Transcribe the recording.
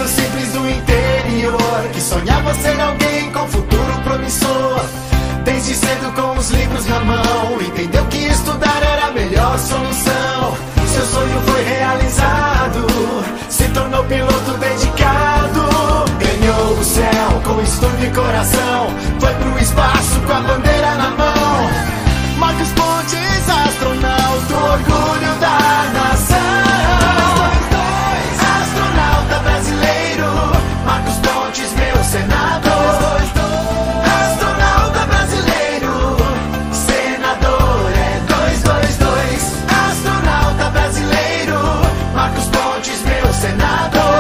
simples do interior, que sonhava ser alguém com futuro promissor. Desde cedo com os livros na mão, entendeu que estudar era a melhor solução. Seu sonho foi realizado, se tornou piloto dedicado. Ganhou o céu com estudo e coração, foi pro espaço com a bandeira na mão. Marcos Pontes, astronauta, orgulho da nação. Astronauta brasileiro, Marcos Pontes, meu senador. Astronauta brasileiro, senador é 222. Astronauta brasileiro, Marcos Pontes, meu senador.